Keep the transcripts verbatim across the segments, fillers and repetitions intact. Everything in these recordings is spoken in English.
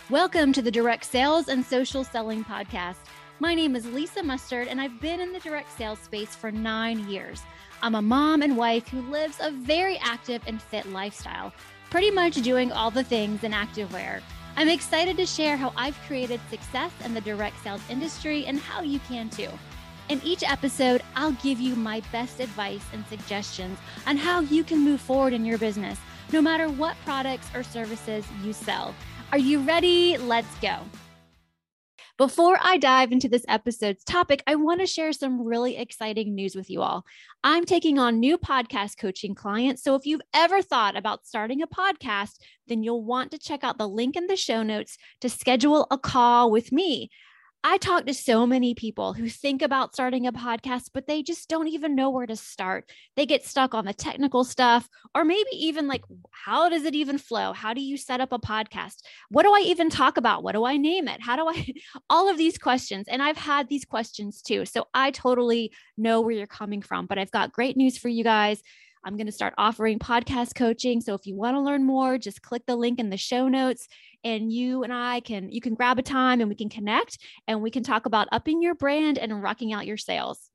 Welcome to the Direct Sales and Social Selling Podcast. My name is Lisa Mustard, and I've been in the direct sales space for nine years. I'm a mom and wife who lives a very active and fit lifestyle, pretty much doing all the things in activewear. I'm excited to share how I've created success in the direct sales industry and how you can too. In each episode, I'll give you my best advice and suggestions on how you can move forward in your business, no matter what products or services you sell. Are you ready? Let's go. Before I dive into this episode's topic, I want to share some really exciting news with you all. I'm taking on new podcast coaching clients. So if you've ever thought about starting a podcast, then you'll want to check out the link in the show notes to schedule a call with me. I talk to so many people who think about starting a podcast, but they just don't even know where to start. They get stuck on the technical stuff, or maybe even like, how does it even flow? How do you set up a podcast? What do I even talk about? What do I name it? How do I, all of these questions. And I've had these questions too. So I totally know where you're coming from, but I've got great news for you guys. I'm going to start offering podcast coaching. So if you want to learn more, just click the link in the show notes and you and I can, you can grab a time and we can connect and we can talk about upping your brand and rocking out your sales.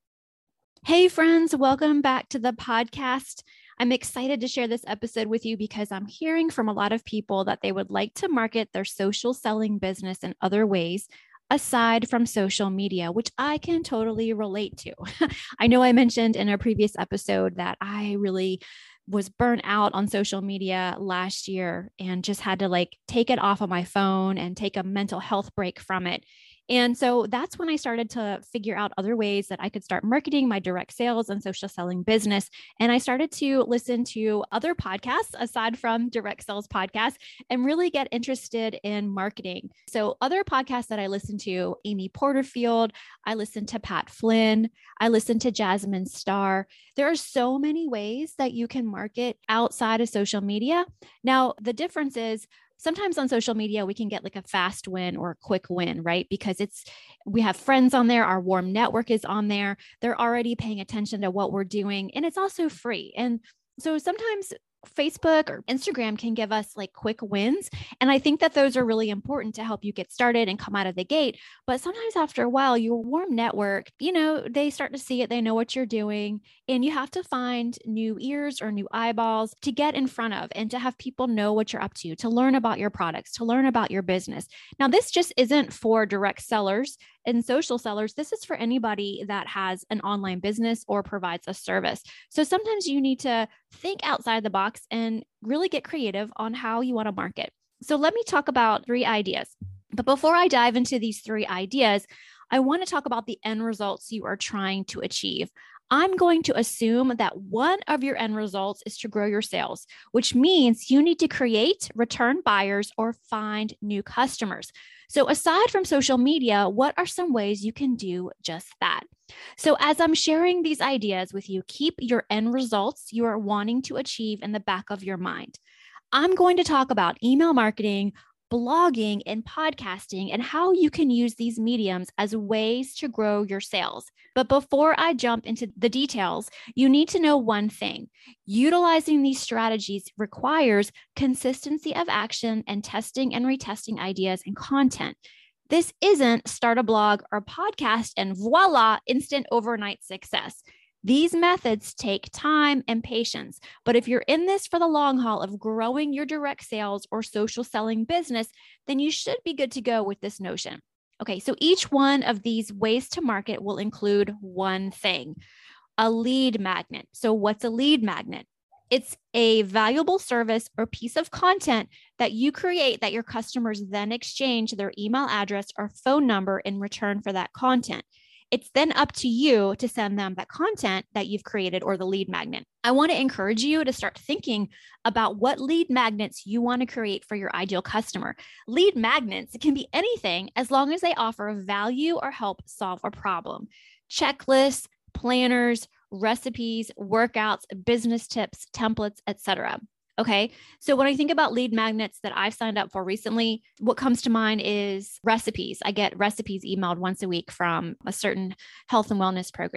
Hey friends, welcome back to the podcast. I'm excited to share this episode with you because I'm hearing from a lot of people that they would like to market their social selling business in other ways aside from social media, which I can totally relate to. I know I mentioned in a previous episode that I really was burnt out on social media last year and just had to like take it off of my phone and take a mental health break from it. And so that's when I started to figure out other ways that I could start marketing my direct sales and social selling business. And I started to listen to other podcasts aside from direct sales podcasts and really get interested in marketing. So other podcasts that I listened to, Amy Porterfield, I listened to Pat Flynn, I listened to Jasmine Star. There are so many ways that you can market outside of social media. Now, the difference is sometimes on social media, we can get like a fast win or a quick win, right? Because it's, we have friends on there, our warm network is on there. They're already paying attention to what we're doing. And it's also free. And so sometimes Facebook or Instagram can give us like quick wins. And I think that those are really important to help you get started and come out of the gate. But sometimes after a while, your warm network, you know, they start to see it, they know what you're doing, and you have to find new ears or new eyeballs to get in front of and to have people know what you're up to, to learn about your products, to learn about your business. Now, this just isn't for direct sellers and social sellers. This is for anybody that has an online business or provides a service. So sometimes you need to think outside the box and really get creative on how you want to market. So let me talk about three ideas. But before I dive into these three ideas, I want to talk about the end results you are trying to achieve. I'm going to assume that one of your end results is to grow your sales, which means you need to create return buyers or find new customers. So aside from social media, what are some ways you can do just that? So as I'm sharing these ideas with you, keep your end results you are wanting to achieve in the back of your mind. I'm going to talk about email marketing, blogging, and podcasting, and how you can use these mediums as ways to grow your sales. But before I jump into the details, you need to know one thing. Utilizing these strategies requires consistency of action and testing and retesting ideas and content. This isn't start a blog or podcast and voila, instant overnight success. These methods take time and patience, but if you're in this for the long haul of growing your direct sales or social selling business, then you should be good to go with this notion. Okay, so each one of these ways to market will include one thing, a lead magnet. So what's a lead magnet? It's a valuable service or piece of content that you create that your customers then exchange their email address or phone number in return for that content. It's then up to you to send them that content that you've created or the lead magnet. I want to encourage you to start thinking about what lead magnets you want to create for your ideal customer. Lead magnets can be anything as long as they offer value or help solve a problem. Checklists, planners, recipes, workouts, business tips, templates, et cetera. Okay. So when I think about lead magnets that I've signed up for recently, what comes to mind is recipes. I get recipes emailed once a week from a certain health and wellness program.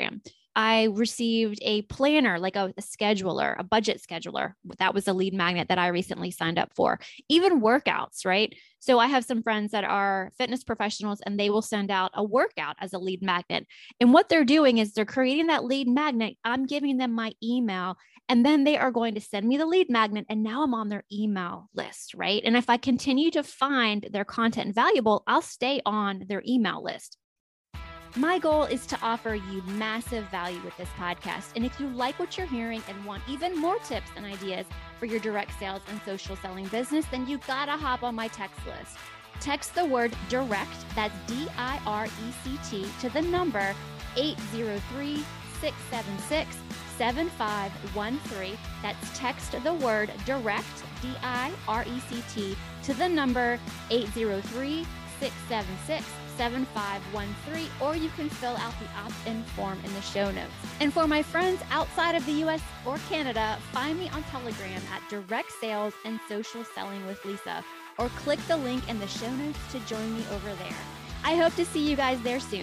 I received a planner, like a, a scheduler, a budget scheduler. That was a lead magnet that I recently signed up for. Even workouts, right? So I have some friends that are fitness professionals and they will send out a workout as a lead magnet. And what they're doing is they're creating that lead magnet. I'm giving them my email and then they are going to send me the lead magnet. And now I'm on their email list, right? And if I continue to find their content valuable, I'll stay on their email list. My goal is to offer you massive value with this podcast. And if you like what you're hearing and want even more tips and ideas for your direct sales and social selling business, then you gotta hop on my text list. Text the word direct, that's D I R E C T, to the number eight zero three, six seven six, seven five one three. That's text the word direct, D I R E C T, to the number eight zero three, six seven six, seven five one three, or you can fill out the opt-in form in the show notes. And for my friends outside of the U S or Canada, find me on Telegram at Direct Sales and Social Selling with Lisa, or click the link in the show notes to join me over there. I hope to see you guys there soon.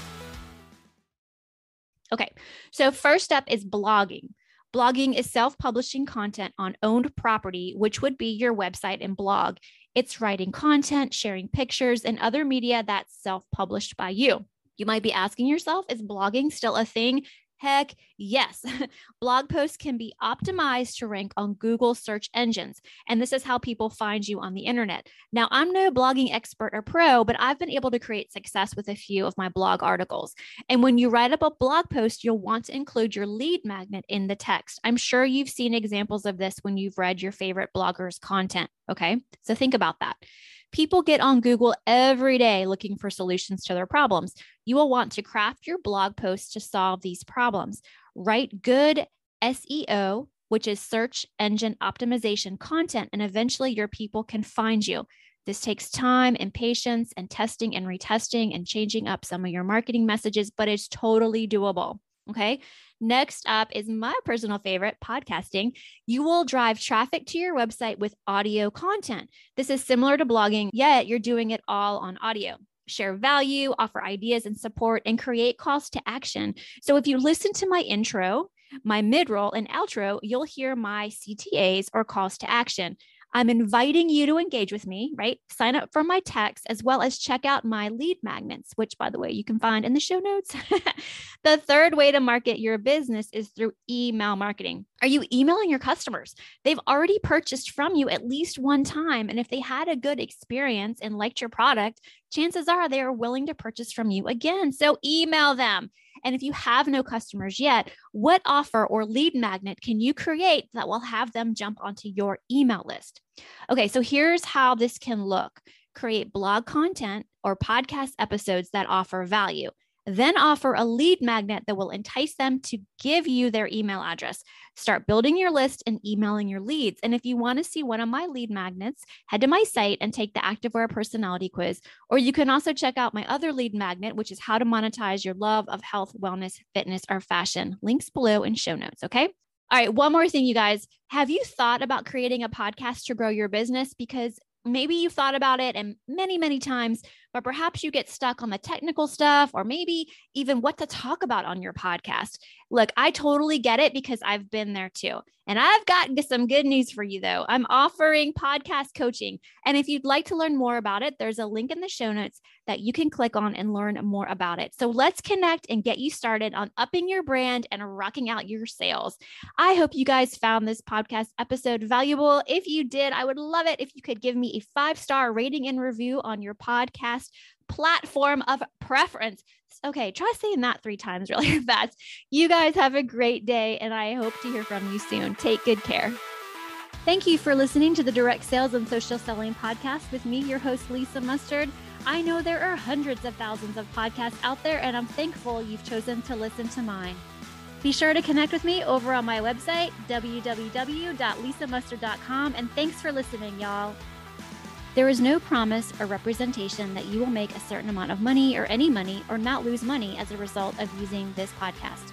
Okay, so first up is blogging. Blogging is self-publishing content on owned property, which would be your website and blog. It's writing content, sharing pictures, and other media that's self-published by you. You might be asking yourself, is blogging still a thing? Heck yes. Blog posts can be optimized to rank on Google search engines, and this is how people find you on the internet. Now, I'm no blogging expert or pro, but I've been able to create success with a few of my blog articles. And when you write up a blog post, you'll want to include your lead magnet in the text. I'm sure you've seen examples of this when you've read your favorite bloggers' content, okay? So think about that. People get on Google every day looking for solutions to their problems. You will want to craft your blog posts to solve these problems. Write good S E O, which is search engine optimization content, and eventually your people can find you. This takes time and patience and testing and retesting and changing up some of your marketing messages, but it's totally doable. Okay. Next up is my personal favorite, podcasting. You will drive traffic to your website with audio content. This is similar to blogging, yet you're doing it all on audio. Share value, offer ideas and support, and create calls to action. So if you listen to my intro, my mid-roll, and outro, you'll hear my C T As or calls to action. I'm inviting you to engage with me, right? Sign up for my text as well as check out my lead magnets, which, by the way, you can find in the show notes. The third way to market your business is through email marketing. Are you emailing your customers? They've already purchased from you at least one time. And if they had a good experience and liked your product, chances are they are willing to purchase from you again. So email them. And if you have no customers yet, what offer or lead magnet can you create that will have them jump onto your email list? Okay, so here's how this can look. Create blog content or podcast episodes that offer value. Then offer a lead magnet that will entice them to give you their email address. Start building your list and emailing your leads. And if you want to see one of my lead magnets, head to my site and take the Activewear personality quiz. Or you can also check out my other lead magnet, which is how to monetize your love of health, wellness, fitness, or fashion. Links below in show notes, okay? All right, one more thing, you guys. Have you thought about creating a podcast to grow your business? Because maybe you've thought about it and many, many times, but perhaps you get stuck on the technical stuff or maybe even what to talk about on your podcast. Look, I totally get it because I've been there too. And I've got some good news for you though. I'm offering podcast coaching. And if you'd like to learn more about it, there's a link in the show notes that you can click on and learn more about it. So let's connect and get you started on upping your brand and rocking out your sales. I hope you guys found this podcast episode valuable. If you did, I would love it if you could give me a five-star rating and review on your podcast platform of preference. Okay, try saying that three times really fast. You guys have a great day, and I hope to hear from you soon. Take good care. Thank you for listening to the Direct Sales and Social Selling Podcast with me, your host, Lisa Mustard. I know there are hundreds of thousands of podcasts out there, and I'm thankful you've chosen to listen to mine. Be sure to connect with me over on my website, w w w dot lisa mustard dot com, and thanks for listening, y'all. There is no promise or representation that you will make a certain amount of money or any money or not lose money as a result of using this podcast.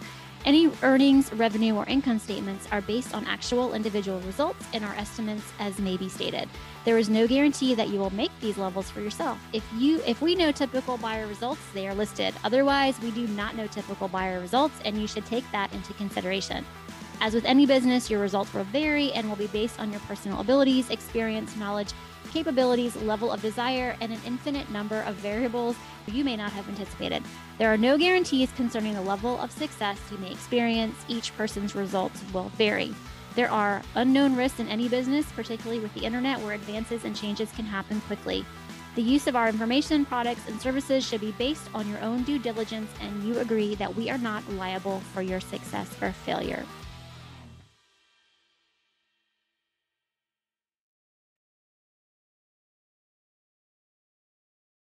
Any earnings, revenue, or income statements are based on actual individual results and are estimates as may be stated. There is no guarantee that you will make these levels for yourself. If you, if we know typical buyer results, they are listed. Otherwise, we do not know typical buyer results, and you should take that into consideration. As with any business, your results will vary and will be based on your personal abilities, experience, knowledge, capabilities, level of desire, and an infinite number of variables you may not have anticipated. There are no guarantees concerning the level of success you may experience. Each person's results will vary. There are unknown risks in any business, particularly with the internet, where advances and changes can happen quickly. The use of our information, products, and services should be based on your own due diligence, and you agree that we are not liable for your success or failure.